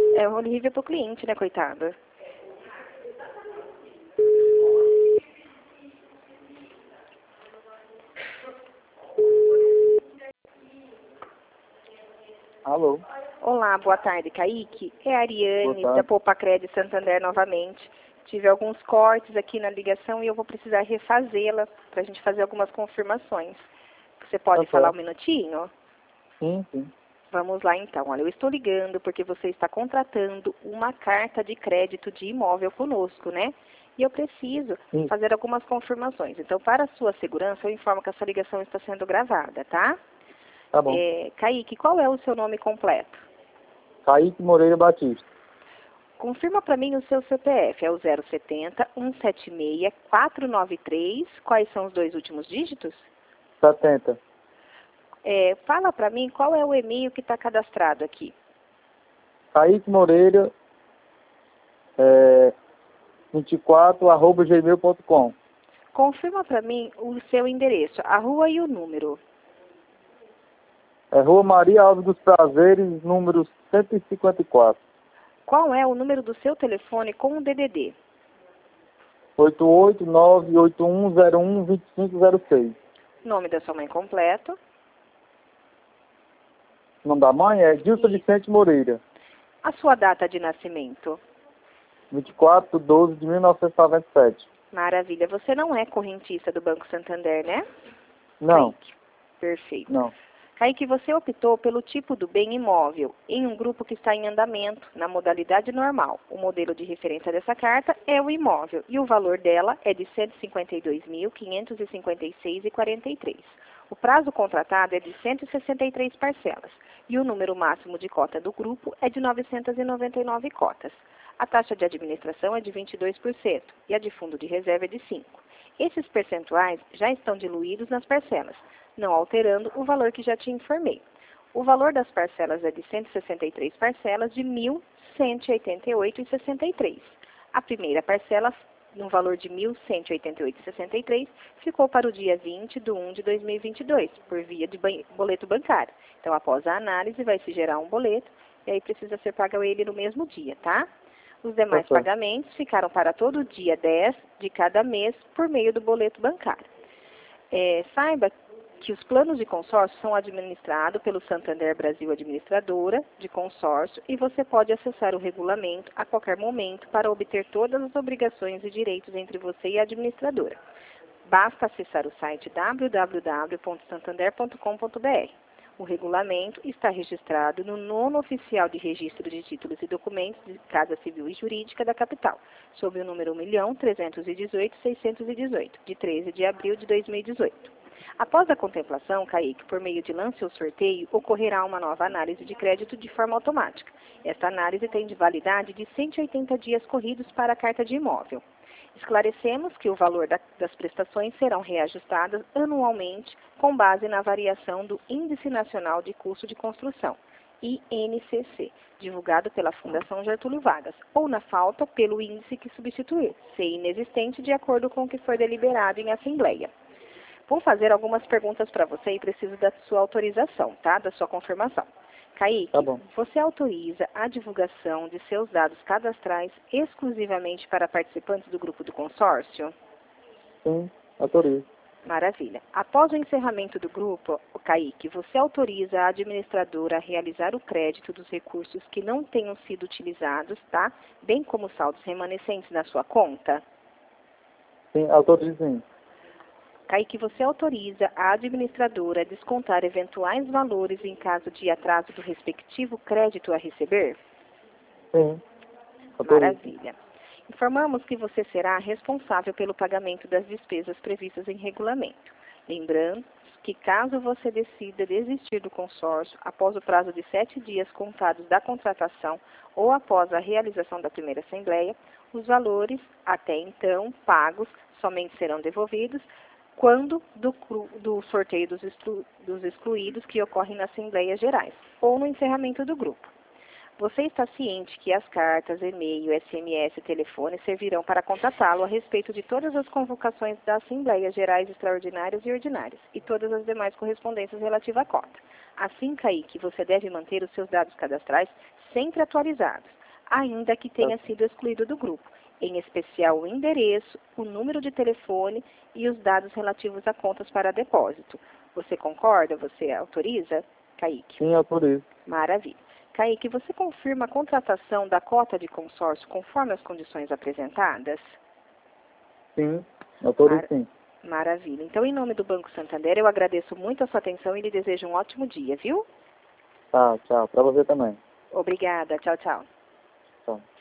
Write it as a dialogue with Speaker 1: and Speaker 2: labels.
Speaker 1: É horrível pro cliente, né, coitado?
Speaker 2: Alô?
Speaker 1: Olá, boa tarde, Kaique. É a Ariane,
Speaker 2: Boa
Speaker 1: da
Speaker 2: tarde.
Speaker 1: Poupa-Cred Santander novamente. Tive alguns cortes aqui na ligação e eu vou precisar refazê-la para a gente fazer algumas confirmações. Você pode
Speaker 2: Tá
Speaker 1: falar um
Speaker 2: certo.
Speaker 1: minutinho?
Speaker 2: Sim.
Speaker 1: Vamos lá então. Olha, eu estou ligando porque você está contratando uma carta de crédito de imóvel conosco, né? E eu preciso
Speaker 2: Sim.
Speaker 1: fazer algumas confirmações. Então, para a sua segurança, eu informo que essa ligação está sendo gravada, tá?
Speaker 2: Tá bom.
Speaker 1: Kaique, qual é o seu nome completo?
Speaker 2: Kaique Moreira Batista.
Speaker 1: Confirma para mim o seu CPF. É o 070 176 493. Quais são os dois últimos dígitos?
Speaker 2: 70.
Speaker 1: Fala para mim qual é o e-mail que está cadastrado aqui.
Speaker 2: Kaique Moreira 24@gmail.com.
Speaker 1: Confirma para mim o seu endereço, a rua e o número.
Speaker 2: Rua Maria Alves dos Prazeres, número 154.
Speaker 1: Qual é o número do seu telefone com o DDD?
Speaker 2: 88981012506.
Speaker 1: Nome da sua mãe completo.
Speaker 2: O nome da mãe é Dilson Vicente Moreira.
Speaker 1: A sua data de nascimento.
Speaker 2: 24/12/1997.
Speaker 1: Maravilha. Você não é correntista do Banco Santander, né?
Speaker 2: Não.
Speaker 1: Kaique. Perfeito.
Speaker 2: Não.
Speaker 1: Kaique, você optou pelo tipo do bem imóvel em um grupo que está em andamento, na modalidade normal. O modelo de referência dessa carta é o imóvel e o valor dela é de R$ 152.556,43. O prazo contratado é de 163 parcelas e o número máximo de cota do grupo é de 999 cotas. A taxa de administração é de 22% e a de fundo de reserva é de 5%. Esses percentuais já estão diluídos nas parcelas, não alterando o valor que já te informei. O valor das parcelas é de 163 parcelas de R$ 1.188,63. A primeira parcela, no valor de R$ 1.188,63, ficou para o dia 20/1/2022, por via de boleto bancário. Então, após a análise, vai se gerar um boleto e aí precisa ser pago ele no mesmo dia, tá? Os demais pagamentos ficaram para todo dia 10 de cada mês por meio do boleto bancário. Saiba que os planos de consórcio são administrados pelo Santander Brasil Administradora de Consórcio e você pode acessar o regulamento a qualquer momento para obter todas as obrigações e direitos entre você e a administradora. Basta acessar o site www.santander.com.br. O regulamento está registrado no 9º Oficial de Registro de Títulos e Documentos de Casa Civil e Jurídica da capital, sob o número 1.318.618, de 13 de abril de 2018. Após a contemplação, Kaique, por meio de lance ou sorteio, ocorrerá uma nova análise de crédito de forma automática. Esta análise tem de validade de 180 dias corridos para a carta de imóvel. Esclarecemos que o valor das prestações serão reajustadas anualmente com base na variação do Índice Nacional de Custo de Construção, INCC, divulgado pela Fundação Getúlio Vargas, ou na falta pelo índice que substituir, se inexistente de acordo com o que for deliberado em assembleia. Vou fazer algumas perguntas para você e preciso da sua autorização, tá? Da sua confirmação. Kaique,
Speaker 2: Tá bom.
Speaker 1: você autoriza a divulgação de seus dados cadastrais exclusivamente para participantes do grupo do consórcio?
Speaker 2: Sim, autorizo.
Speaker 1: Maravilha. Após o encerramento do grupo, Kaique, você autoriza a administradora a realizar o crédito dos recursos que não tenham sido utilizados, tá? Bem como saldos remanescentes na sua conta?
Speaker 2: Sim, autorizo sim.
Speaker 1: Kaique, você autoriza a administradora a descontar eventuais valores em caso de atraso do respectivo crédito a receber?
Speaker 2: Sim, autorizo.
Speaker 1: Maravilha. Informamos que você será responsável pelo pagamento das despesas previstas em regulamento. Lembrando que caso você decida desistir do consórcio após o prazo de 7 dias contados da contratação ou após a realização da primeira assembleia, os valores até então pagos somente serão devolvidos quando do sorteio dos excluídos que ocorre nas Assembleias Gerais ou no encerramento do grupo. Você está ciente que as cartas, e-mail, SMS e telefone servirão para contatá-lo a respeito de todas as convocações das Assembleias Gerais Extraordinárias e Ordinárias e todas as demais correspondências relativas à cota. Assim, Kaique, você deve manter os seus dados cadastrais sempre atualizados. ainda que tenha sido excluído do grupo, em especial o endereço, o número de telefone e os dados relativos a contas para depósito. Você concorda? Você autoriza, Kaique?
Speaker 2: Sim, autorizo.
Speaker 1: Maravilha. Kaique, você confirma a contratação da cota de consórcio conforme as condições apresentadas?
Speaker 2: Sim, autorizo sim.
Speaker 1: Maravilha. Então, em nome do Banco Santander, eu agradeço muito a sua atenção e lhe desejo um ótimo dia, viu?
Speaker 2: Tá, tchau. Pra você também.
Speaker 1: Obrigada. Tchau, tchau.
Speaker 2: Tchau.